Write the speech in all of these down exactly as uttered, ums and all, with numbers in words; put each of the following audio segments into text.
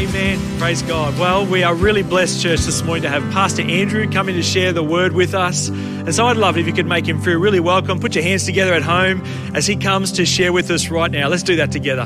Amen. Praise God. Well, we are really blessed, church, this morning to have Pastor Andrew coming to share the word with us. And so I'd love it if you could make him feel really welcome. Put your hands together at home as he comes to share with us right now. Let's do that together.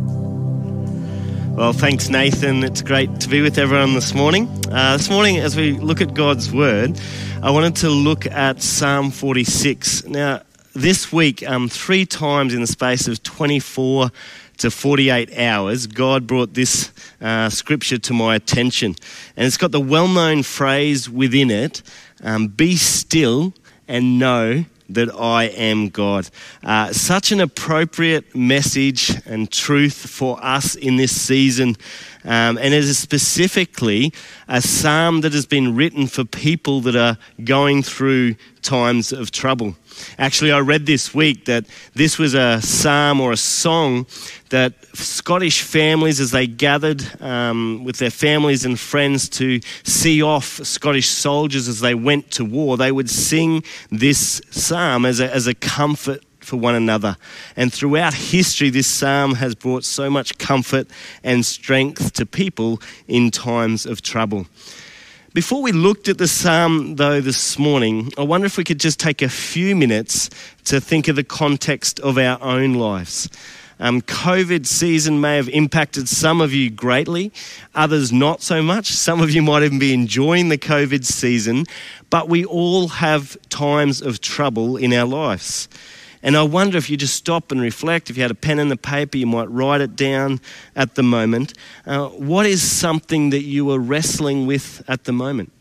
Well, thanks, Nathan. It's great to be with everyone this morning. Uh, this morning, as we look at God's word, I wanted to look at Psalm forty-six. Now, this week, um, three times in the space of twenty-four to forty-eight hours, God brought this uh, scripture to my attention. And it's got the well-known phrase within it, um, be still and know that I am God. Uh, such an appropriate message and truth for us in this season. Um, and it is specifically a psalm that has been written for people that are going through times of trouble. Actually, I read this week that this was a psalm or a song that Scottish families, as they gathered um, with their families and friends to see off Scottish soldiers as they went to war, they would sing this psalm as a, as a comfort for one another. And throughout history, this psalm has brought so much comfort and strength to people in times of trouble. Before we looked at the psalm, though, this morning, I wonder if we could just take a few minutes to think of the context of our own lives. Um, COVID season may have impacted some of you greatly, others not so much. Some of you might even be enjoying the COVID season, but we all have times of trouble in our lives. And I wonder if you just stop and reflect, if you had a pen and a paper, you might write it down at the moment. Uh, what is something that you are wrestling with at the moment?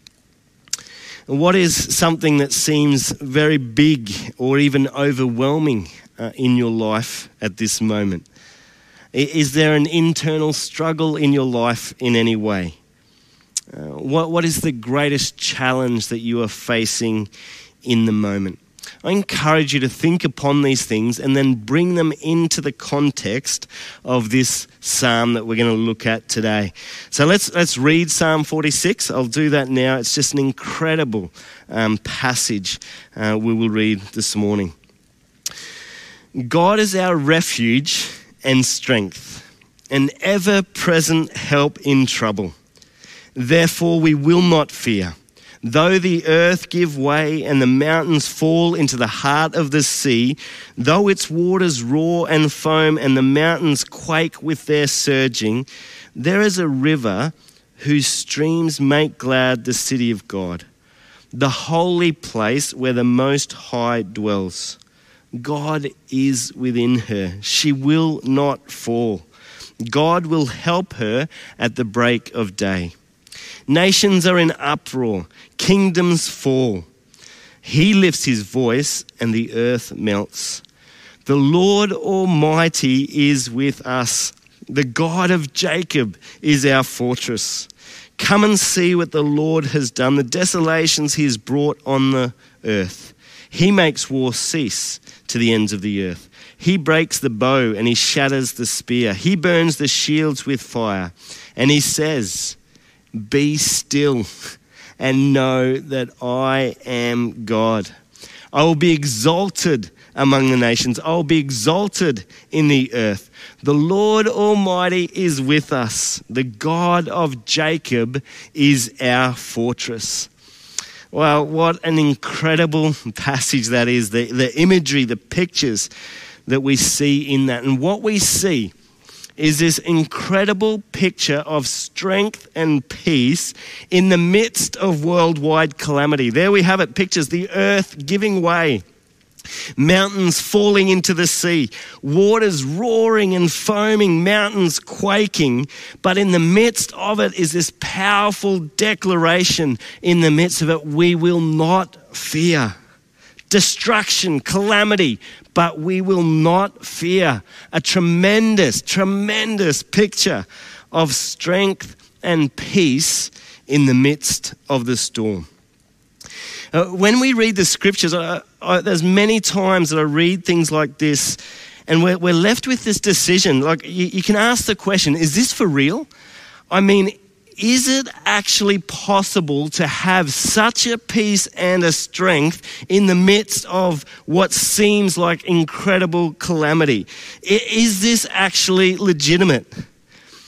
What is something that seems very big or even overwhelming uh, in your life at this moment? Is there an internal struggle in your life in any way? Uh, what What is the greatest challenge that you are facing in the moment? I encourage you to think upon these things and then bring them into the context of this psalm that we're going to look at today. So let's let's read Psalm forty-six. I'll do that now. It's just an incredible um, passage uh, we will read this morning. God is our refuge and strength, an ever-present help in trouble. Therefore we will not fear. Though the earth give way and the mountains fall into the heart of the sea, though its waters roar and foam and the mountains quake with their surging, there is a river whose streams make glad the city of God, the holy place where the Most High dwells. God is within her. She will not fall. God will help her at the break of day. Nations are in uproar, kingdoms fall. He lifts his voice and the earth melts. The Lord Almighty is with us. The God of Jacob is our fortress. Come and see what the Lord has done, the desolations he has brought on the earth. He makes war cease to the ends of the earth. He breaks the bow and he shatters the spear. He burns the shields with fire. And he says, be still and know that I am God. I will be exalted among the nations. I will be exalted in the earth. The Lord Almighty is with us. The God of Jacob is our fortress. Well, what an incredible passage that is. The, the imagery, the pictures that we see in that. And what we see is this incredible picture of strength and peace in the midst of worldwide calamity. There we have it, pictures, the earth giving way, mountains falling into the sea, waters roaring and foaming, mountains quaking. But in the midst of it is this powerful declaration, in the midst of it, we will not fear. Destruction, calamity, but we will not fear. A tremendous, tremendous picture of strength and peace in the midst of the storm. Uh, when we read the scriptures, uh, uh, there's many times that I read things like this and we're, we're left with this decision. Like you, you can ask the question, is this for real? I mean, is it actually possible to have such a peace and a strength in the midst of what seems like incredible calamity? Is this actually legitimate?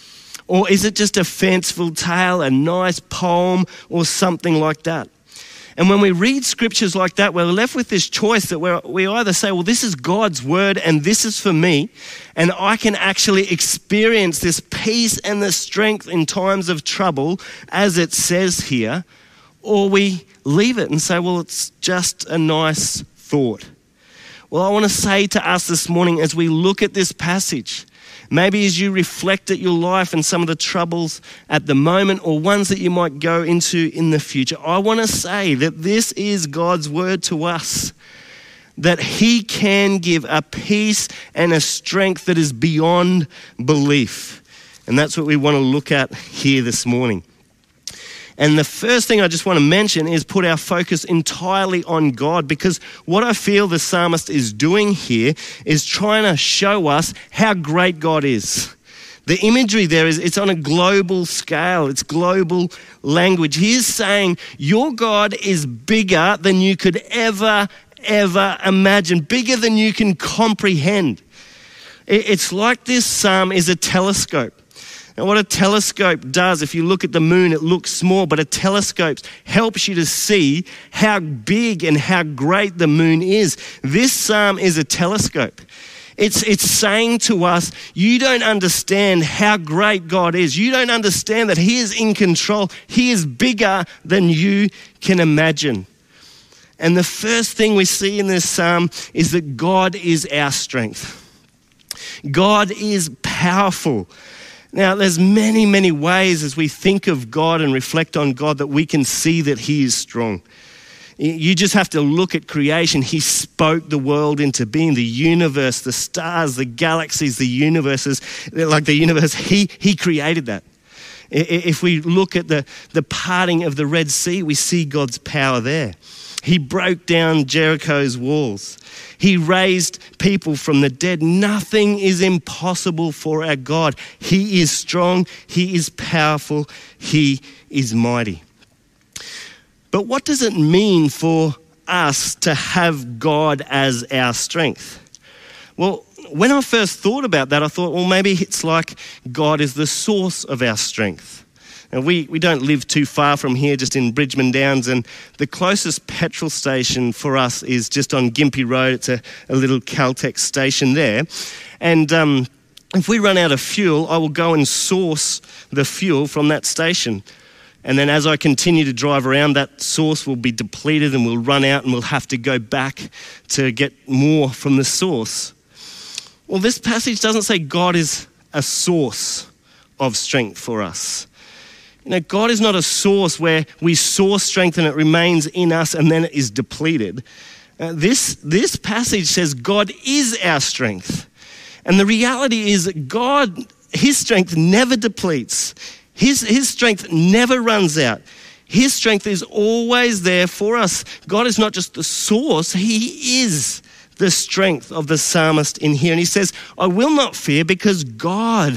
Or is it just a fanciful tale, a nice poem, or something like that? And when we read scriptures like that, we're left with this choice that we're, we either say, well, this is God's word and this is for me, and I can actually experience this peace and the strength in times of trouble, as it says here, or we leave it and say, well, it's just a nice thought. Well, I want to say to us this morning as we look at this passage, maybe as you reflect at your life and some of the troubles at the moment or ones that you might go into in the future, I want to say that this is God's word to us, that he can give a peace and a strength that is beyond belief. And that's what we want to look at here this morning. And the first thing I just want to mention is put our focus entirely on God, because what I feel the psalmist is doing here is trying to show us how great God is. The imagery there is, it's on a global scale, it's global language. He is saying your God is bigger than you could ever, ever imagine, bigger than you can comprehend. It's like this psalm is a telescope. And what a telescope does, if you look at the moon, it looks small, but a telescope helps you to see how big and how great the moon is. This psalm is a telescope. It's, it's saying to us, you don't understand how great God is. You don't understand that he is in control. He is bigger than you can imagine. And the first thing we see in this psalm is that God is our strength. God is powerful. Now, there's many, many ways as we think of God and reflect on God that we can see that he is strong. You just have to look at creation. He spoke the world into being, the universe, the stars, the galaxies, the universes, like the universe, he, he created that. If we look at the, the parting of the Red Sea, we see God's power there. He broke down Jericho's walls. He raised people from the dead. Nothing is impossible for our God. He is strong. He is powerful. He is mighty. But what does it mean for us to have God as our strength? Well, when I first thought about that, I thought, well, maybe it's like God is the source of our strength. Now, we, we don't live too far from here, just in Bridgeman Downs, and the closest petrol station for us is just on Gympie Road. It's a, a little Caltex station there. And um, if we run out of fuel, I will go and source the fuel from that station. And then as I continue to drive around, that source will be depleted and we'll run out and we'll have to go back to get more from the source. Well, this passage doesn't say God is a source of strength for us. You know, God is not a source where we source strength and it remains in us and then it is depleted. Uh, this, this passage says God is our strength. And the reality is that God, his strength never depletes. His, his strength never runs out. His strength is always there for us. God is not just the source, he is the strength of the psalmist in here. And he says, I will not fear because God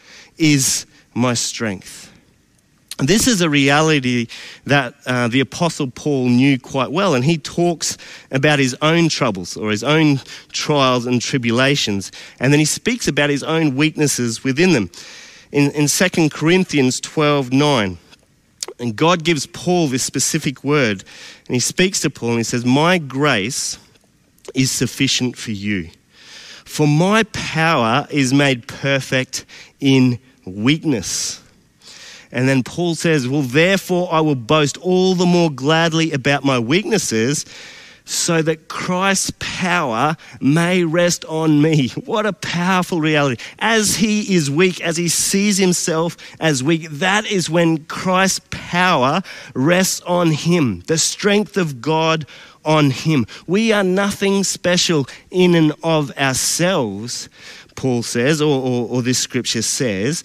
is my strength. This is a reality that uh, the Apostle Paul knew quite well, and he talks about his own troubles or his own trials and tribulations, and then he speaks about his own weaknesses within them. In, in Second Corinthians twelve nine, and God gives Paul this specific word, and he speaks to Paul and he says, my grace is sufficient for you, for my power is made perfect in weakness. And then Paul says, well, therefore I will boast all the more gladly about my weaknesses so that Christ's power may rest on me. What a powerful reality. As he is weak, as he sees himself as weak, that is when Christ's power rests on him, the strength of God on him. We are nothing special in and of ourselves, Paul says, or, or, or this scripture says,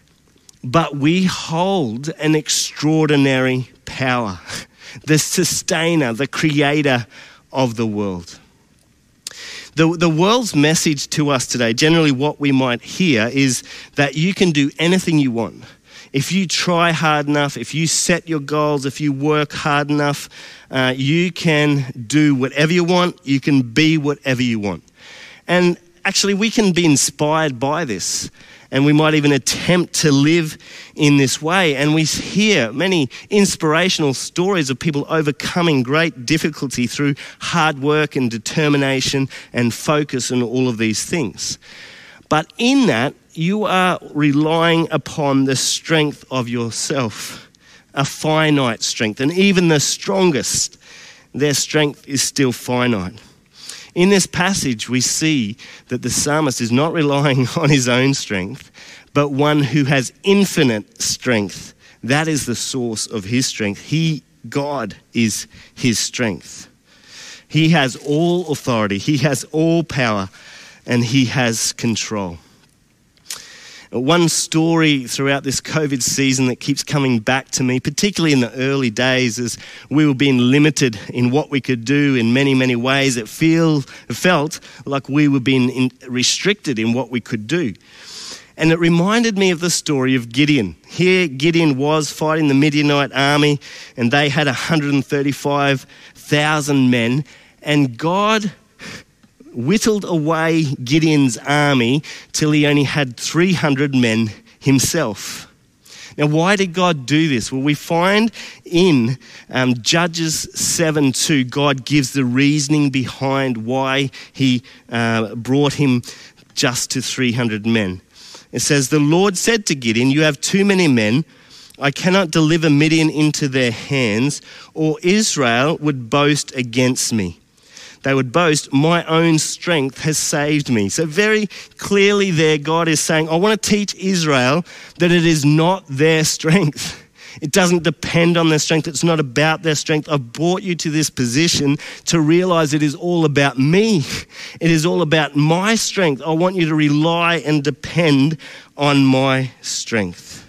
but we hold an extraordinary power, the sustainer, the creator of the world. The, the world's message to us today, generally what we might hear, is that you can do anything you want. If you try hard enough, if you set your goals, if you work hard enough, uh, you can do whatever you want, you can be whatever you want. And actually we can be inspired by this. and we might even attempt to live in this way. And we hear many inspirational stories of people overcoming great difficulty through hard work and determination and focus and all of these things. But in that, you are relying upon the strength of yourself, a finite strength. And even the strongest, their strength is still finite. In this passage, we see that the psalmist is not relying on his own strength, but one who has infinite strength. That is the source of his strength. He, God, is his strength. He has all authority, he has all power, and he has control. One story throughout this COVID season that keeps coming back to me, particularly in the early days, as we were being limited in what we could do in many, many ways. It, feel, it felt like we were being in, restricted in what we could do. And it reminded me of the story of Gideon. Here, Gideon was fighting the Midianite army, and they had one hundred thirty-five thousand men, and God whittled away Gideon's army till he only had three hundred men himself. Now, why did God do this? Well, we find in um, Judges seven two, God gives the reasoning behind why he uh, brought him just to three hundred men. It says, "The Lord said to Gideon, 'You have too many men. I cannot deliver Midian into their hands, or Israel would boast against me. They would boast, my own strength has saved me.'" So very clearly there, God is saying, I want to teach Israel that it is not their strength. It doesn't depend on their strength. It's not about their strength. I've brought you to this position to realize it is all about me. It is all about my strength. I want you to rely and depend on my strength.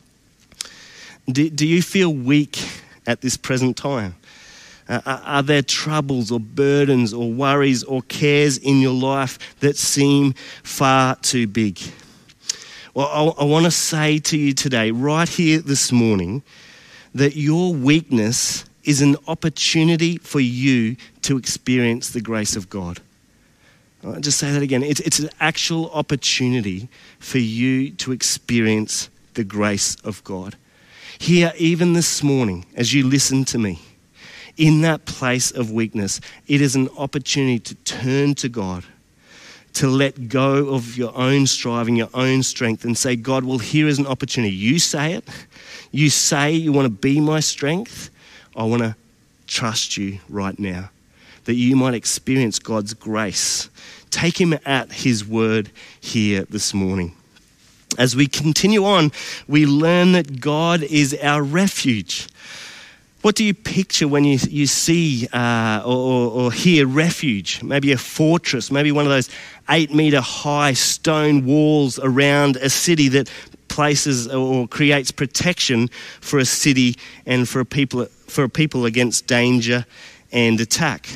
Do, do you feel weak at this present time? Uh, are there troubles or burdens or worries or cares in your life that seem far too big? Well, I, I want to say to you today, right here this morning, that your weakness is an opportunity for you to experience the grace of God. I'll just say that again. It's, it's an actual opportunity for you to experience the grace of God. Here, even this morning, as you listen to me, in that place of weakness, it is an opportunity to turn to God, to let go of your own striving, your own strength, and say, God, well, here is an opportunity. You say it. You say you want to be my strength. I want to trust you right now, that you might experience God's grace. Take him at his word here this morning. As we continue on, we learn that God is our refuge. What do you picture when you, you see uh, or, or hear refuge? Maybe a fortress, maybe one of those eight metre high stone walls around a city that places or creates protection for a city and for a people, for a people against danger and attack.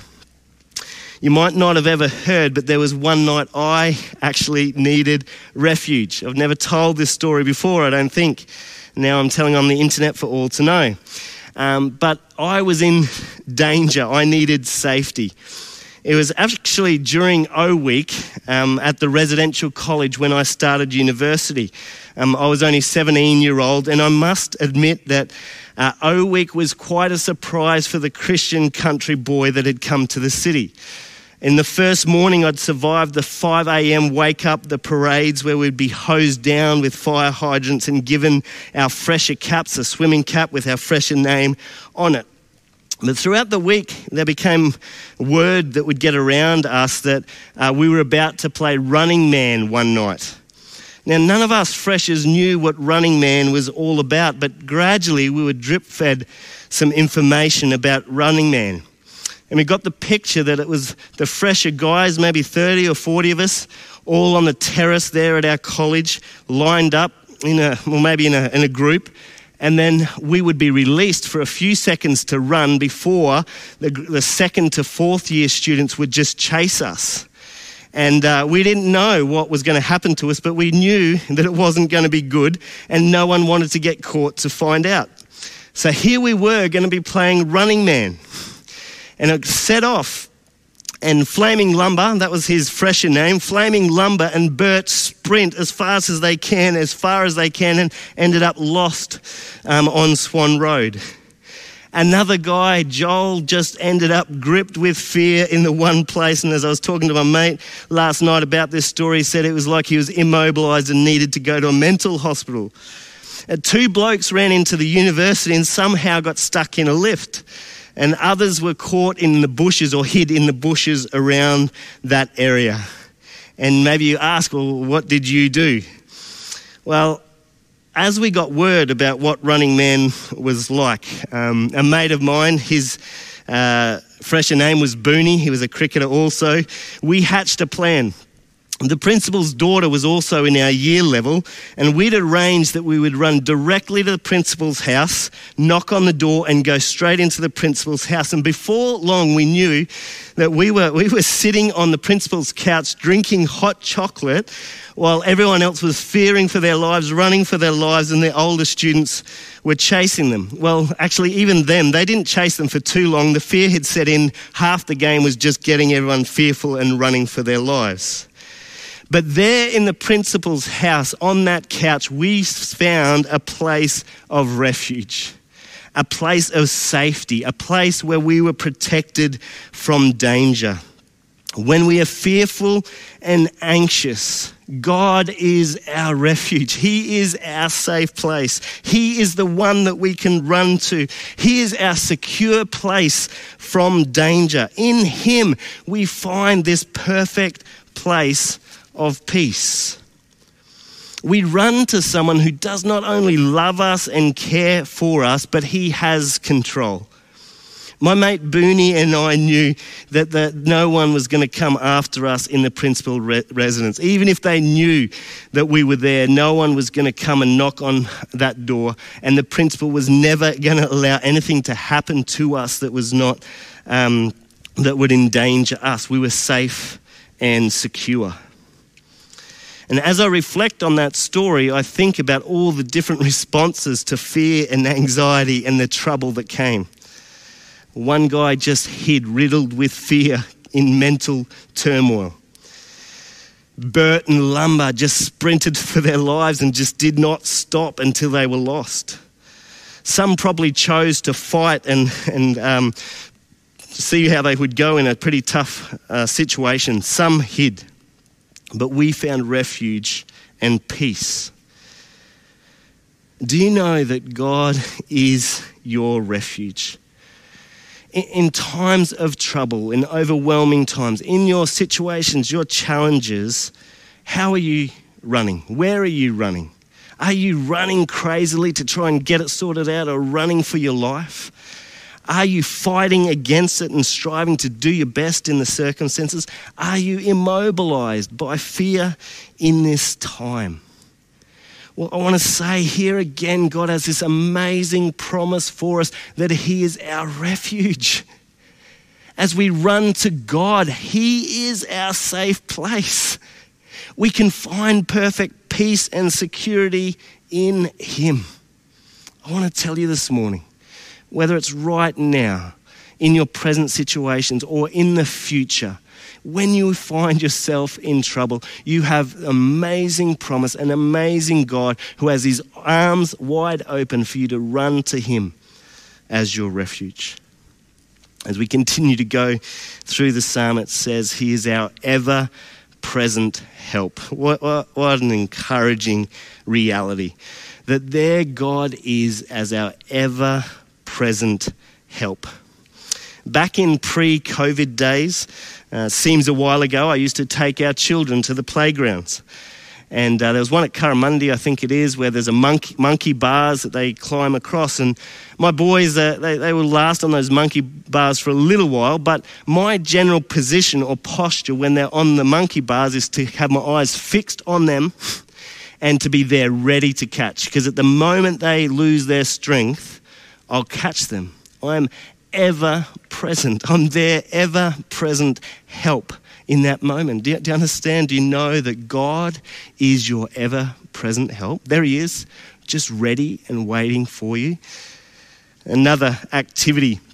You might not have ever heard, but there was one night I actually needed refuge. I've never told this story before, I don't think. Now I'm telling on the internet for all to know. Um, but I was in danger. I needed safety. It was actually during O Week um, at the residential college when I started university. Um, I was only seventeen year old, and I must admit that uh, O Week was quite a surprise for the Christian country boy that had come to the city. In the first morning, I'd survived the five a.m. wake up, the parades where we'd be hosed down with fire hydrants and given our fresher caps, a swimming cap with our fresher name on it. But throughout the week, there became word that would get around us that uh, we were about to play Running Man one night. Now, none of us freshers knew what Running Man was all about, but gradually we were drip-fed some information about Running Man. And we got the picture that it was the fresher guys, maybe thirty or forty of us, all on the terrace there at our college, lined up in a, well, maybe in a, in a group. And then we would be released for a few seconds to run before the, the second to fourth year students would just chase us. And uh, we didn't know what was going to happen to us, but we knew that it wasn't going to be good, and no one wanted to get caught to find out. So here we were going to be playing Running Man. And it set off, And Flaming Lumber, that was his fresher name, Flaming Lumber and Bert sprint as fast as they can, as far as they can, and ended up lost um, on Swan Road. Another guy, Joel, just ended up gripped with fear in the one place. And as I was talking to my mate last night about this story, he said it was like he was immobilised and needed to go to a mental hospital. Uh, two blokes ran into the university and somehow got stuck in a lift. And others were caught in the bushes or hid in the bushes around that area. And maybe you ask, well, what did you do? Well, as we got word about what Running Man was like, um, a mate of mine, his uh, fresher name was Booney, he was a cricketer also, we hatched a plan. The principal's daughter was also in our year level, and we'd arranged that we would run directly to the principal's house, knock on the door and go straight into the principal's house. And before long we knew that we were we were sitting on the principal's couch drinking hot chocolate while everyone else was fearing for their lives, running for their lives, and the older students were chasing them. Well, actually, even them, they didn't chase them for too long. The fear had set in. Half the game was just getting everyone fearful and running for their lives. But there in the principal's house, on that couch, we found a place of refuge, a place of safety, a place where we were protected from danger. When we are fearful and anxious, God is our refuge. He is our safe place. He is the one that we can run to. He is our secure place from danger. In Him, we find this perfect place of peace. We run to someone who does not only love us and care for us, but He has control. My mate Booney and I knew that the, no one was going to come after us in the principal re- residence. Even if they knew that we were there, no one was going to come and knock on that door, and the principal was never going to allow anything to happen to us that was not, um, that would endanger us. We were safe and secure. And as I reflect on that story, I think about all the different responses to fear and anxiety and the trouble that came. One guy just hid, riddled with fear in mental turmoil. Bert and Lumber just sprinted for their lives and just did not stop until they were lost. Some probably chose to fight and, and um, see how they would go in a pretty tough uh, situation. Some hid. But we found refuge and peace. Do you know that God is your refuge? In, in times of trouble, in overwhelming times, in your situations, your challenges, how are you running? Where are you running? Are you running crazily to try and get it sorted out, or running for your life? Are you fighting against it and striving to do your best in the circumstances? Are you immobilized by fear in this time? Well, I want to say here again, God has this amazing promise for us that He is our refuge. As we run to God, He is our safe place. We can find perfect peace and security in Him. I want to tell you this morning, whether it's right now, in your present situations, or in the future, when you find yourself in trouble, you have amazing promise, an amazing God who has His arms wide open for you to run to Him as your refuge. As we continue to go through the psalm, it says He is our ever-present help. What, what, what an encouraging reality, that there God is as our ever-present present help. Back in pre-COVID days, uh, seems a while ago, I used to take our children to the playgrounds. And uh, there was one at Curramundi, I think it is, where there's a monkey, monkey bars that they climb across. And my boys, uh, they, they will last on those monkey bars for a little while. But my general position or posture when they're on the monkey bars is to have my eyes fixed on them and to be there ready to catch. Because at the moment they lose their strength, I'll catch them. I'm ever present. I'm their ever present help in that moment. Do you, do you understand? Do you know that God is your ever present help? There He is, just ready and waiting for you. Another activity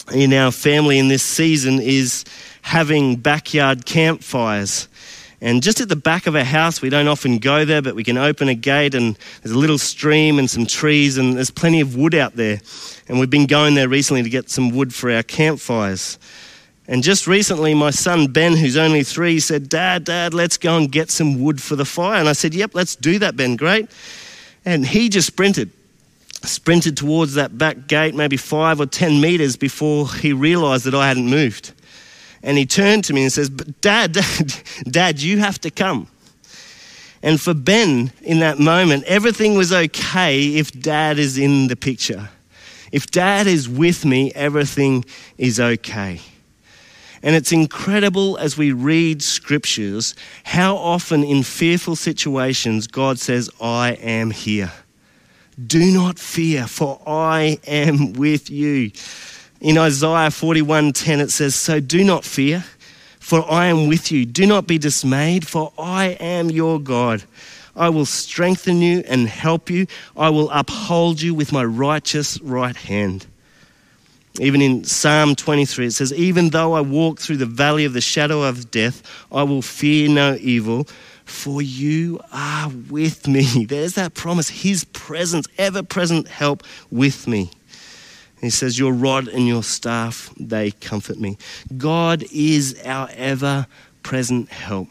in our family in this season is having backyard campfires. And just at the back of our house, we don't often go there, but we can open a gate and there's a little stream and some trees and there's plenty of wood out there. And we've been going there recently to get some wood for our campfires. And just recently, my son Ben, who's only three, said, Dad, Dad, let's go and get some wood for the fire. And I said, yep, let's do that, Ben, great. And he just sprinted, sprinted towards that back gate, maybe five or ten metres before he realised that I hadn't moved. And he turned to me and says, but Dad, Dad, Dad, you have to come. And for Ben, in that moment, everything was okay if Dad is in the picture. If Dad is with me, everything is okay. And it's incredible as we read scriptures, how often in fearful situations, God says, I am here. Do not fear, for I am with you. In Isaiah forty-one ten, it says, so do not fear, for I am with you. Do not be dismayed, for I am your God. I will strengthen you and help you. I will uphold you with my righteous right hand. Even in Psalm twenty-three, it says, even though I walk through the valley of the shadow of death, I will fear no evil, for you are with me. There's that promise, his presence, ever-present help with me. He says, your rod and your staff, they comfort me. God is our ever-present help.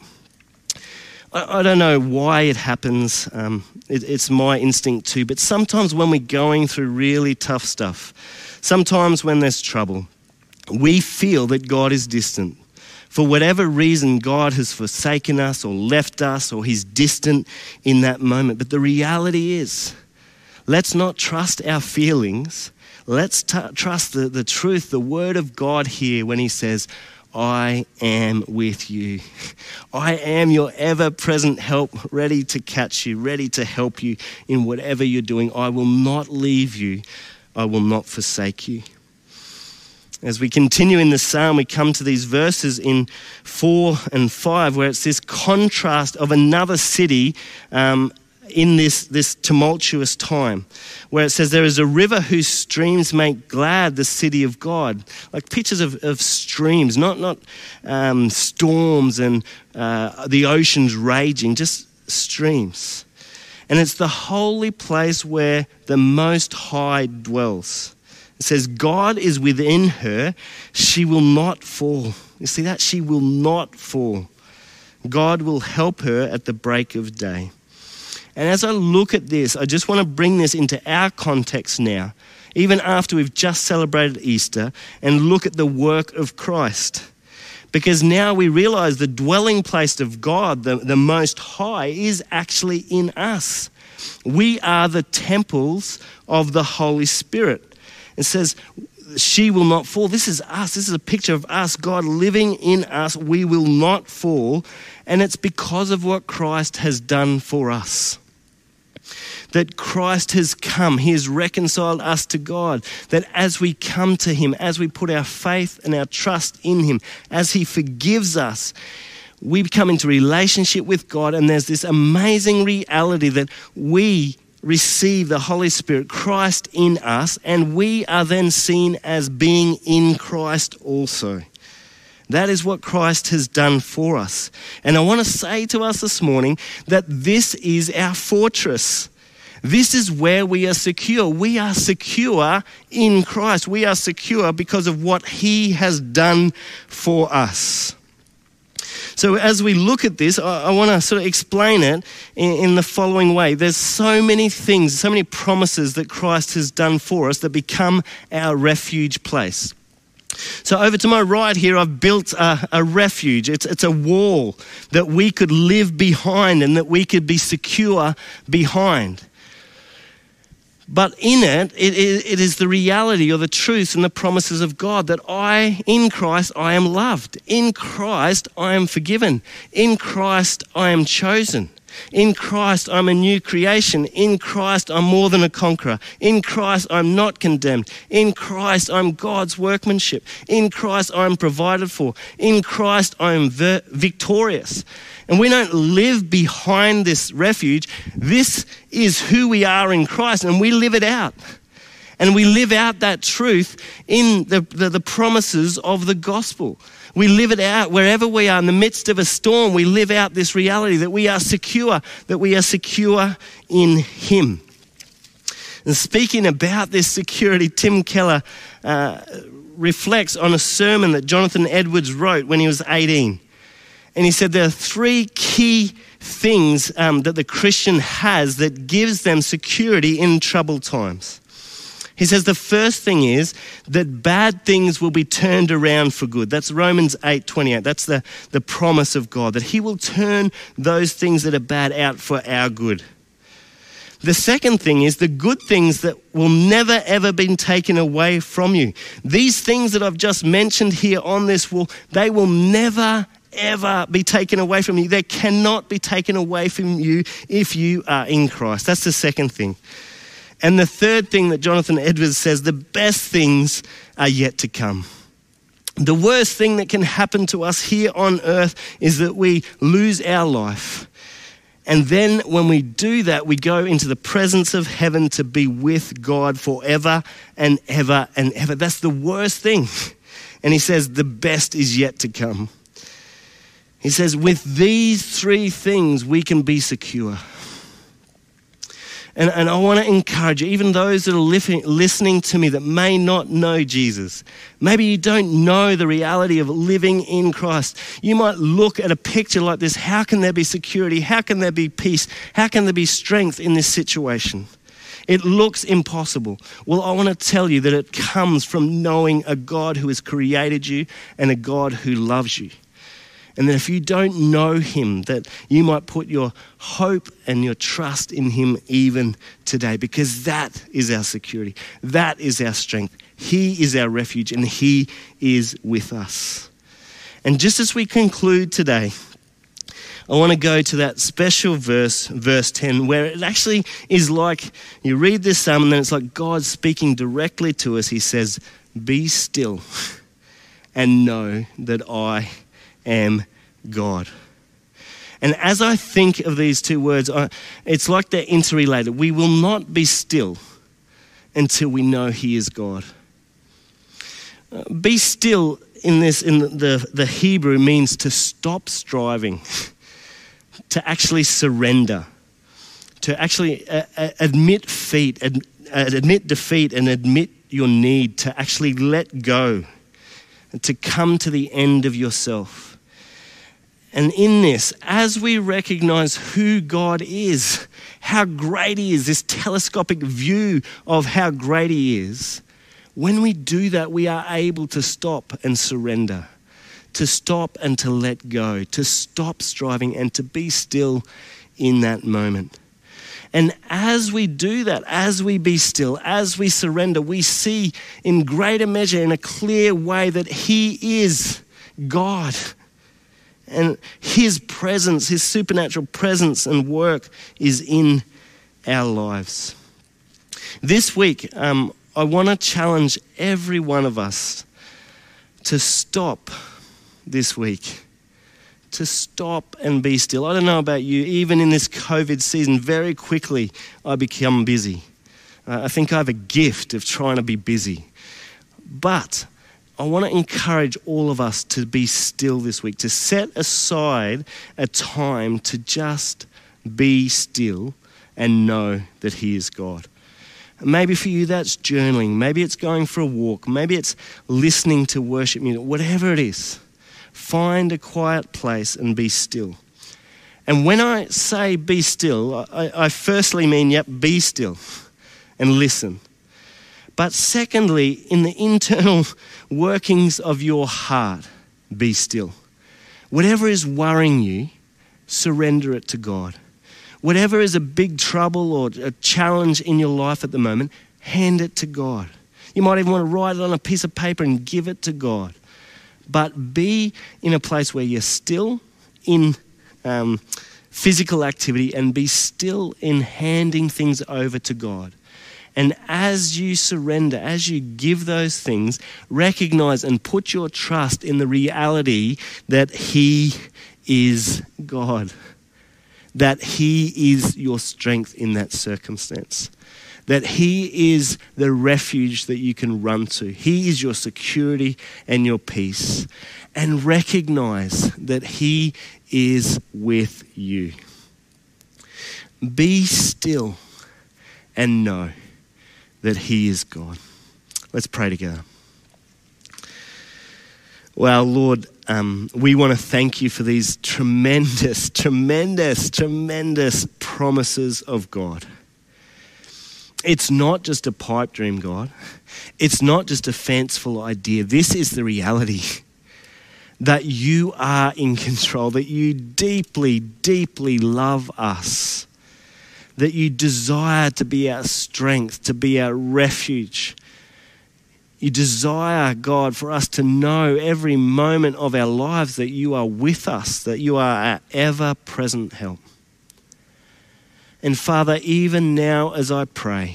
I, I don't know why it happens. Um, it, it's my instinct too. But sometimes when we're going through really tough stuff, sometimes when there's trouble, we feel that God is distant. For whatever reason, God has forsaken us or left us or he's distant in that moment. But the reality is, let's not trust our feelings. Let's t- trust the, the truth, the word of God here when he says, I am with you. I am your ever-present help, ready to catch you, ready to help you in whatever you're doing. I will not leave you. I will not forsake you. As we continue in the psalm, we come to these verses in four and five where it's this contrast of another city um, in this, this tumultuous time, where it says there is a river whose streams make glad the city of God. Like pictures of, of streams, not, not um, storms and uh, the oceans raging, just streams. And it's the holy place where the Most High dwells. It says, God is within her, she will not fall. You see that? She will not fall. God will help her at the break of day. And as I look at this, I just want to bring this into our context now, even after we've just celebrated Easter, and look at the work of Christ. Because now we realize the dwelling place of God, the, the Most High, is actually in us. We are the temples of the Holy Spirit. It says, she will not fall. This is us. This is a picture of us, God living in us. We will not fall. And it's because of what Christ has done for us. That Christ has come. He has reconciled us to God. That as we come to him, as we put our faith and our trust in him, as he forgives us, we come into relationship with God. And there's this amazing reality that we receive the Holy Spirit, Christ in us, and we are then seen as being in Christ also. That is what Christ has done for us. And I want to say to us this morning that this is our fortress. This is where we are secure. We are secure in Christ. We are secure because of what he has done for us. So as we look at this, I, I want to sort of explain it in, in the following way. There's so many things, so many promises that Christ has done for us that become our refuge place. So over to my right here, I've built a, a refuge. It's, it's a wall that we could live behind and that we could be secure behind. But in it, it, it is the reality or the truth and the promises of God that I, in Christ, I am loved. In Christ, I am forgiven. In Christ, I am chosen. In Christ, I'm a new creation. In Christ, I'm more than a conqueror. In Christ, I'm not condemned. In Christ, I'm God's workmanship. In Christ, I'm provided for. In Christ, I'm ver- victorious. And we don't live behind this refuge. This is who we are in Christ, and we live it out. And we live out that truth in the, the, the promises of the gospel. We live it out wherever we are in the midst of a storm. We live out this reality that we are secure, that we are secure in him. And speaking about this security, Tim Keller uh, reflects on a sermon that Jonathan Edwards wrote when he was eighteen. And he said there are three key things um, that the Christian has that gives them security in troubled times. He says the first thing is that bad things will be turned around for good. That's Romans eight twenty-eight. That's the, the promise of God, that he will turn those things that are bad out for our good. The second thing is the good things that will never ever be taken away from you. These things that I've just mentioned here on this wall, they will never ever be taken away from you. They cannot be taken away from you if you are in Christ. That's the second thing. And the third thing that Jonathan Edwards says, the best things are yet to come. The worst thing that can happen to us here on earth is that we lose our life. And then when we do that, we go into the presence of heaven to be with God forever and ever and ever. That's the worst thing. And he says the best is yet to come. He says with these three things, we can be secure. And, and I want to encourage you, even those that are li- listening to me that may not know Jesus. Maybe you don't know the reality of living in Christ. You might look at a picture like this. How can there be security? How can there be peace? How can there be strength in this situation? It looks impossible. Well, I want to tell you that it comes from knowing a God who has created you and a God who loves you. And that if you don't know him, that you might put your hope and your trust in him even today, because that is our security. That is our strength. He is our refuge and he is with us. And just as we conclude today, I want to go to that special verse, verse ten, where it actually is like, you read this psalm and then it's like God speaking directly to us. He says, be still and know that I am God. And as I think of these two words, I, it's like they're interrelated. We will not be still until we know he is God. Uh, be still in this, in the, the Hebrew means to stop striving, to actually surrender, to actually uh, uh, admit defeat, ad, uh, admit defeat and admit your need, to actually let go, and to come to the end of yourself. And in this, as we recognize who God is, how great he is, this telescopic view of how great he is, when we do that, we are able to stop and surrender, to stop and to let go, to stop striving and to be still in that moment. And as we do that, as we be still, as we surrender, we see in greater measure, in a clear way, that he is God. And his presence, his supernatural presence and work is in our lives. This week, um, I want to challenge every one of us to stop this week, to stop and be still. I don't know about you, even in this COVID season, very quickly I become busy. Uh, I think I have a gift of trying to be busy. But I want to encourage all of us to be still this week, to set aside a time to just be still and know that he is God. Maybe for you that's journaling, maybe it's going for a walk, maybe it's listening to worship music, whatever it is. Find a quiet place and be still. And when I say be still, I, I firstly mean, yep, be still and listen. But secondly, in the internal workings of your heart, be still. Whatever is worrying you, surrender it to God. Whatever is a big trouble or a challenge in your life at the moment, hand it to God. You might even want to write it on a piece of paper and give it to God. But be in a place where you're still in um, physical activity and be still in handing things over to God. And as you surrender, as you give those things, recognize and put your trust in the reality that he is God, that he is your strength in that circumstance, that he is the refuge that you can run to. He is your security and your peace. And recognize that he is with you. Be still and know that he is God. Let's pray together. Well, Lord, um, we want to thank you for these tremendous, tremendous, tremendous promises of God. It's not just a pipe dream, God. It's not just a fanciful idea. This is the reality. That you are in control, that you deeply, deeply love us, that you desire to be our strength, to be our refuge. You desire, God, for us to know every moment of our lives that you are with us, that you are our ever-present help. And Father, even now as I pray,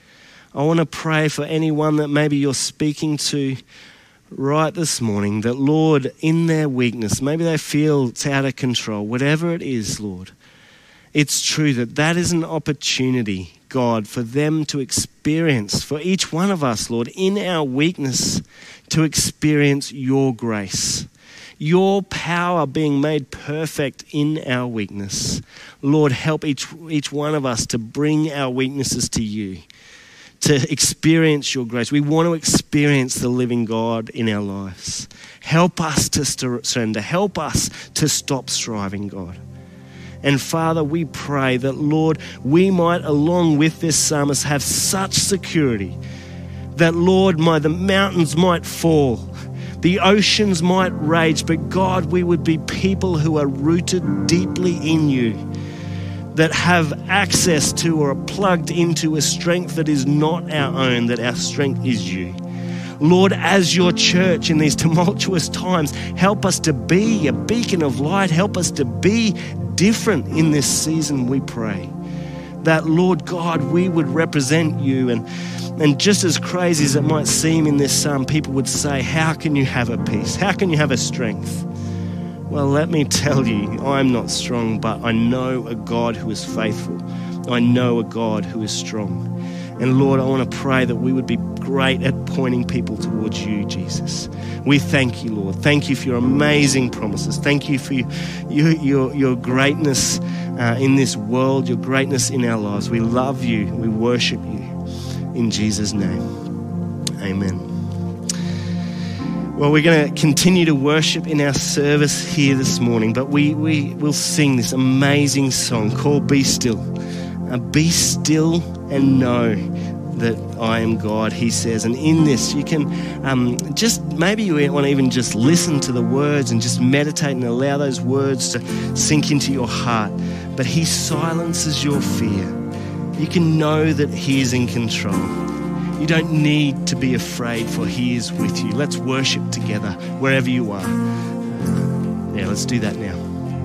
I want to pray for anyone that maybe you're speaking to right this morning, that Lord, in their weakness, maybe they feel it's out of control, whatever it is, Lord, it's true that that is an opportunity, God, for them to experience, for each one of us, Lord, in our weakness, to experience your grace, your power being made perfect in our weakness. Lord, help each, each one of us to bring our weaknesses to you, to experience your grace. We want to experience the living God in our lives. Help us to surrender. Help us to stop striving, God. And Father, we pray that, Lord, we might, along with this psalmist, have such security that, Lord, my, the mountains might fall, the oceans might rage, but God, we would be people who are rooted deeply in you, that have access to or are plugged into a strength that is not our own, that our strength is you. Lord, as your church in these tumultuous times, help us to be a beacon of light. Help us to be different in this season, we pray. That, Lord God, we would represent you. And, and just as crazy as it might seem in this psalm, people would say, how can you have a peace? How can you have a strength? Well, let me tell you, I'm not strong, but I know a God who is faithful. I know a God who is strong. And Lord, I want to pray that we would be great at pointing people towards you, Jesus. We thank you, Lord. Thank you for your amazing promises. Thank you for your, your, your, your greatness uh, in this world, your greatness in our lives. We love you. We worship you. In Jesus' name, amen. Well, we're going to continue to worship in our service here this morning, but we, we will sing this amazing song called Be Still. Uh, be still and know that I am God, he says. And in this, you can um, just, maybe you want to even just listen to the words and just meditate and allow those words to sink into your heart. But he silences your fear. You can know that he is in control. You don't need to be afraid, for he is with you. Let's worship together wherever you are. Yeah, let's do that now.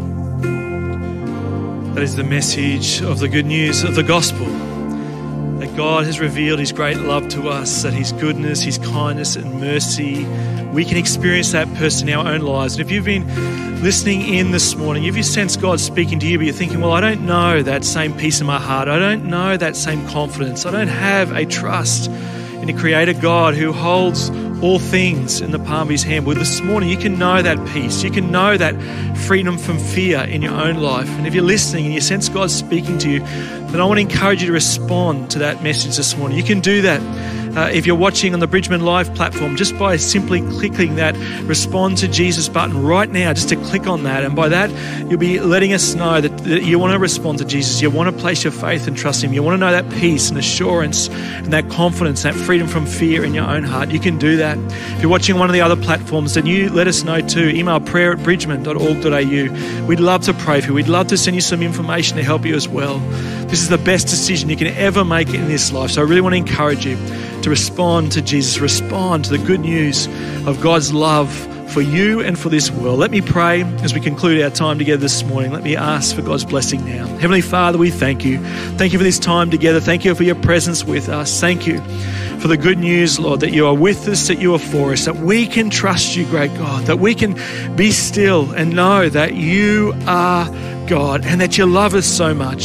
That is the message of the good news of the gospel. That God has revealed his great love to us, that his goodness, his kindness and mercy, we can experience that person in our own lives. And if you've been listening in this morning, if you sense God speaking to you, but you're thinking, well, I don't know that same peace in my heart. I don't know that same confidence. I don't have a trust in a creator God who holds all things in the palm of his hand. Well, this morning you can know that peace. You can know that freedom from fear in your own life. And if you're listening and you sense God speaking to you, then I want to encourage you to respond to that message this morning. You can do that uh, if you're watching on the Bridgman Live platform, just by simply clicking that respond to Jesus button right now, just to click on that. And by that, you'll be letting us know that, that you want to respond to Jesus. You want to place your faith and trust him. You want to know that peace and assurance and that confidence, that freedom from fear in your own heart. You can do that. If you're watching on one of the other platforms, then you let us know too. Email prayer at bridgman dot org dot a u. We'd love to pray for you. We'd love to send you some information to help you as well. This is the best decision you can ever make in this life. So I really want to encourage you to respond to Jesus, respond to the good news of God's love for you and for this world. Let me pray as we conclude our time together this morning. Let me ask for God's blessing now. Heavenly Father, we thank you. Thank you for this time together. Thank you for your presence with us. Thank you for the good news, Lord, that you are with us, that you are for us, that we can trust you, great God, that we can be still and know that you are God and that you love us so much.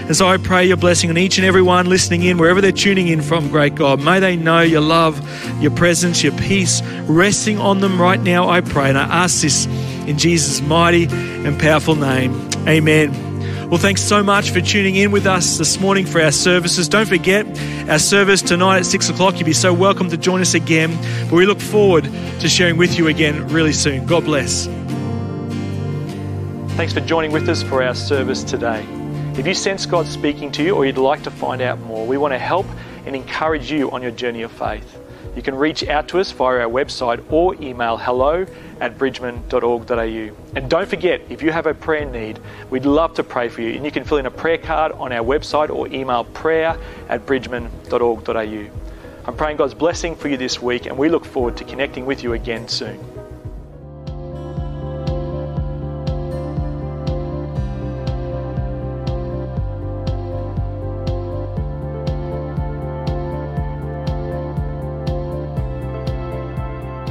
And so I pray your blessing on each and every one listening in, wherever they're tuning in from, great God. May they know your love, your presence, your peace resting on them right now, I pray. And I ask this in Jesus' mighty and powerful name. Amen. Well, thanks so much for tuning in with us this morning for our services. Don't forget, our service tonight at six o'clock. You'll be so welcome to join us again. But we look forward to sharing with you again really soon. God bless. Thanks for joining with us for our service today. If you sense God speaking to you or you'd like to find out more, we want to help and encourage you on your journey of faith. You can reach out to us via our website or email hello at bridgman dot org dot a u. And don't forget, if you have a prayer need, we'd love to pray for you. And you can fill in a prayer card on our website or email prayer at bridgman dot org dot a u. I'm praying God's blessing for you this week, and we look forward to connecting with you again soon.